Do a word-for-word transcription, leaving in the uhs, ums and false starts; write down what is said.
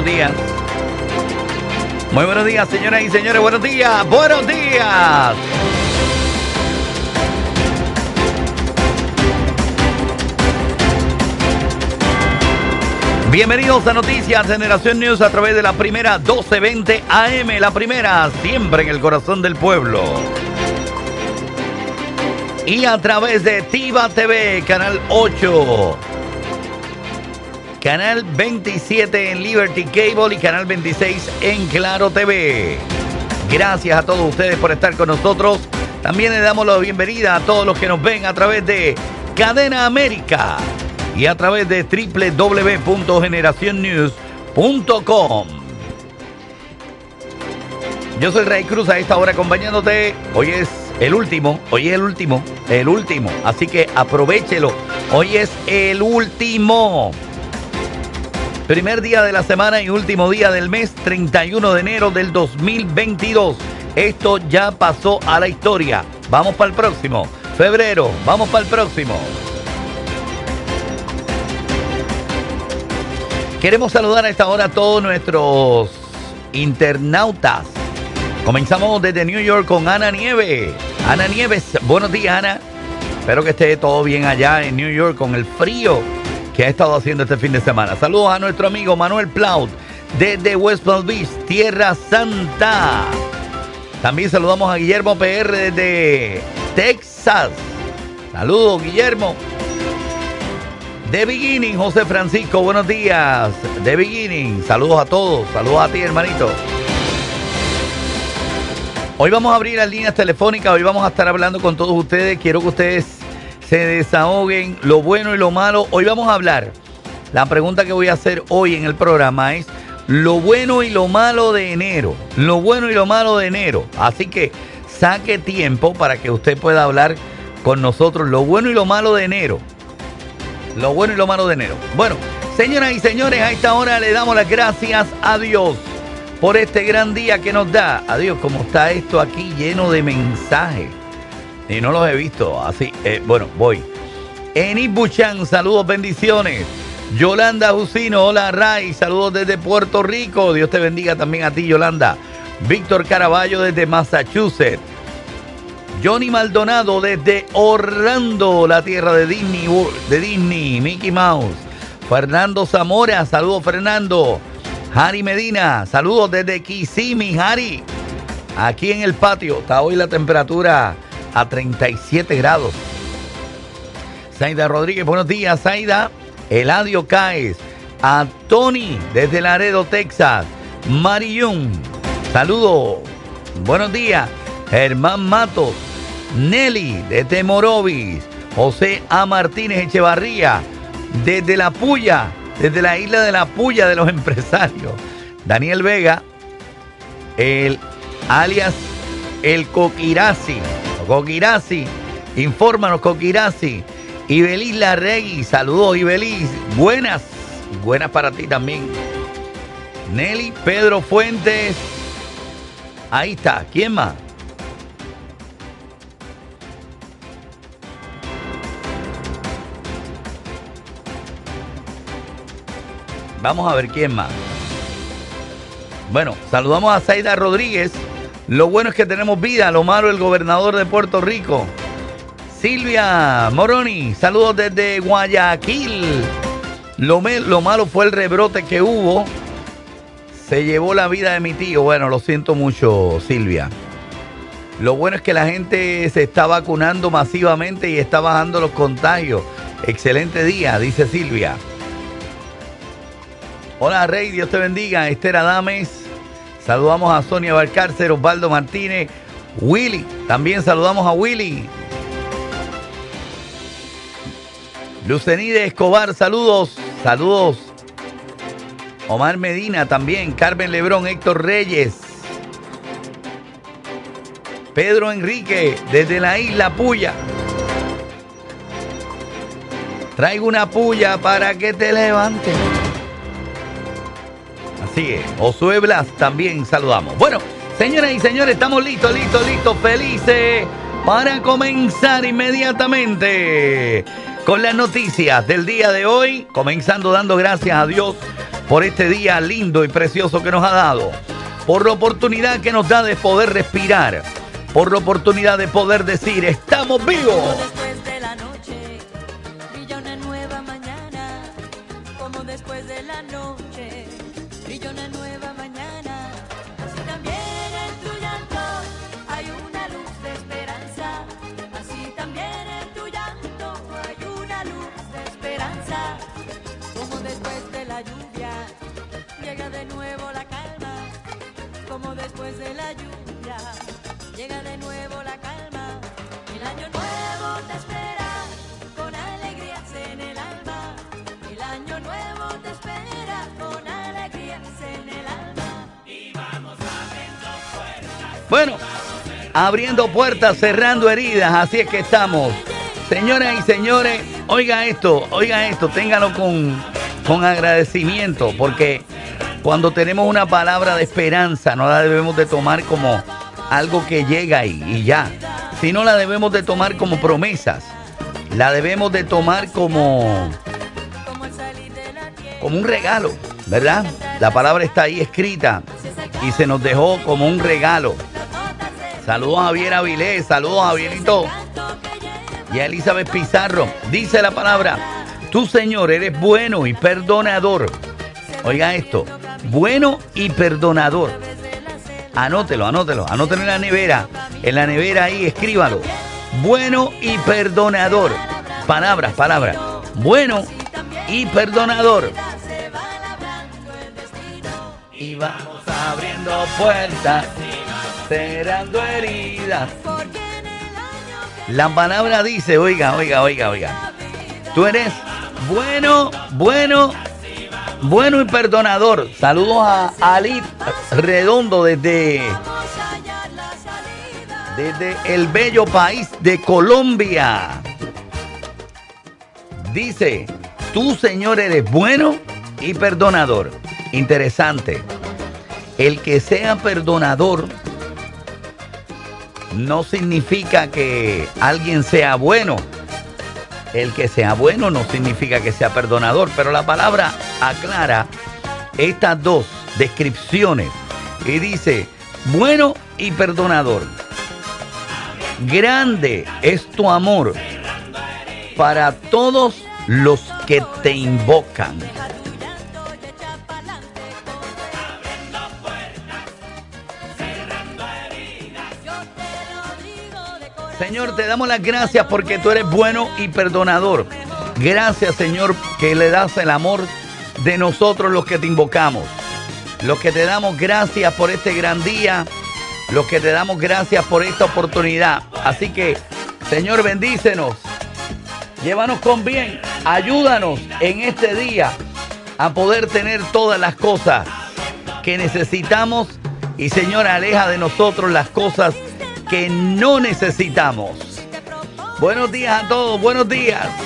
días. Muy buenos días, señoras y señores. Buenos días, buenos días. Bienvenidos a Noticias Generación News a través de la primera doce veinte A M. La primera, siempre en el corazón del pueblo. Y a través de Tiva T V, Canal ocho. Canal veintisiete en Liberty Cable y Canal veintiséis en Claro T V. Gracias a todos ustedes por estar con nosotros. También le damos la bienvenida a todos los que nos ven a través de Cadena América y a través de doble u doble u doble u punto generación news punto com. Yo soy Ray Cruz a esta hora acompañándote. Hoy es el último, hoy es el último, el último. Así que aprovéchelo. Hoy es el último. Primer día de la semana y último día del mes, treinta y uno de enero del dos mil veintidós. Esto ya pasó a la historia. Vamos para el próximo. Febrero, vamos para el próximo. Queremos saludar a esta hora a todos nuestros internautas. Comenzamos desde New York con Ana Nieves. Ana Nieves, buenos días, Ana. Espero que esté todo bien allá en New York con el frío que ha estado haciendo este fin de semana. Saludos a nuestro amigo Manuel Plaut desde West Palm Beach, Tierra Santa. También saludamos a Guillermo P R desde Texas. Saludos, Guillermo. The Beginning, José Francisco, buenos días. The Beginning, saludos a todos. Saludos a ti, hermanito. Hoy vamos a abrir las líneas telefónicas. Hoy vamos a estar hablando con todos ustedes. Quiero que ustedes se desahoguen, lo bueno y lo malo. Hoy vamos a hablar, la pregunta que voy a hacer hoy en el programa es lo bueno y lo malo de enero. Lo bueno y lo malo de enero. Así que saque tiempo para que usted pueda hablar con nosotros. Lo bueno y lo malo de enero. Lo bueno y lo malo de enero. Bueno, señoras y señores, a esta hora le damos las gracias a Dios por este gran día que nos da. Adiós, como está esto aquí lleno de mensajes. Y no los he visto así. Eh, bueno, voy. Enis Buchan, saludos, bendiciones. Yolanda Jusino, hola Ray, saludos desde Puerto Rico. Dios te bendiga también a ti, Yolanda. Víctor Caraballo desde Massachusetts. Johnny Maldonado desde Orlando, la tierra de Disney, de Disney, Mickey Mouse. Fernando Zamora, saludos Fernando. Harry Medina, saludos desde Kissimmee, Harry. Aquí en el patio, está hoy la temperatura a treinta y siete grados. Zaida Rodríguez, buenos días, Zaida. Eladio Caes. A Tony, desde Laredo, Texas. Mariyun, saludos. Buenos días. Germán Matos. Nelly, desde Morovis. José A. Martínez Echevarría, desde La Puya, desde la isla de La Puya de los empresarios. Daniel Vega, el alias El Coquirasi. Coquirasi, infórmanos, Coquirasi. Ibelis Larregui, saludos, Ibelis. Buenas, buenas para ti también. Nelly, Pedro Fuentes. Ahí está, ¿quién más? Vamos a ver quién más. Bueno, saludamos a Zaida Rodríguez. Lo bueno es que tenemos vida, lo malo el gobernador de Puerto Rico. Silvia Moroni, saludos desde Guayaquil. Lo, me, lo malo fue el rebrote que hubo. Se llevó la vida de mi tío. Bueno, lo siento mucho, Silvia. Lo bueno es que la gente se está vacunando masivamente y está bajando los contagios. Excelente día, dice Silvia. Hola, Rey, Dios te bendiga. Esther Adames. Saludamos a Sonia Valcárcer, Osvaldo Martínez, Willy. También saludamos a Willy. Lucenide Escobar, saludos. Saludos. Omar Medina también. Carmen Lebrón, Héctor Reyes. Pedro Enrique, desde la isla Puya. Traigo una puya para que te levantes. Así es. Josué Blas también saludamos. Bueno, señoras y señores, estamos listos, listos, listos, felices para comenzar inmediatamente con las noticias del día de hoy. Comenzando dando gracias a Dios por este día lindo y precioso que nos ha dado, por la oportunidad que nos da de poder respirar, por la oportunidad de poder decir, estamos vivos. Después de la noche, brilla una nueva mañana, como después de la noche, brilla una nueva mañana, así también en tu llanto hay una luz de esperanza, así también en tu llanto hay una luz de esperanza, como después de la lluvia, llega de nuevo la calma, como después de la lluvia, llega de nuevo la calma, el año nuevo te espera, con alegrías en el alma, el año nuevo te espera, con alegrías en el alma. Y vamos abriendo puertas. Bueno, abriendo puertas, cerrando heridas, así es que estamos. Señoras y señores, oiga esto, oiga esto, téngalo con, con agradecimiento, porque cuando tenemos una palabra de esperanza, no la debemos de tomar como algo que llega y, y ya, sino la debemos de tomar como promesas, la debemos de tomar como, como un regalo, ¿verdad? La palabra está ahí escrita y se nos dejó como un regalo. Saludos a Javier Avilés, saludos a Javierito y a Elizabeth Pizarro. Dice la palabra, tú Señor eres bueno y perdonador. Oiga esto, bueno y perdonador. Anótelo, anótelo, anótelo en la nevera. En la nevera ahí, escríbalo. Bueno y perdonador. Palabras, palabras. Bueno y perdonador. Y vamos abriendo puertas, cerrando heridas. La palabra dice, oiga, oiga, oiga, oiga. Tú eres bueno, bueno, bueno y perdonador. Saludos a Ali Redondo desde, desde el bello país de Colombia. Dice, tú Señor eres bueno y perdonador. Interesante. El que sea perdonador no significa que alguien sea bueno. El que sea bueno no significa que sea perdonador, pero la palabra aclara estas dos descripciones y dice, bueno y perdonador. Grande es tu amor para todos los que te invocan. Señor, te damos las gracias porque tú eres bueno y perdonador. Gracias, Señor, que le das el amor de nosotros los que te invocamos. Los que te damos gracias por este gran día. Los que te damos gracias por esta oportunidad. Así que, Señor, bendícenos. Llévanos con bien. Ayúdanos en este día a poder tener todas las cosas que necesitamos. Y, Señor, aleja de nosotros las cosas que no necesitamos. Buenos días a todos, buenos días.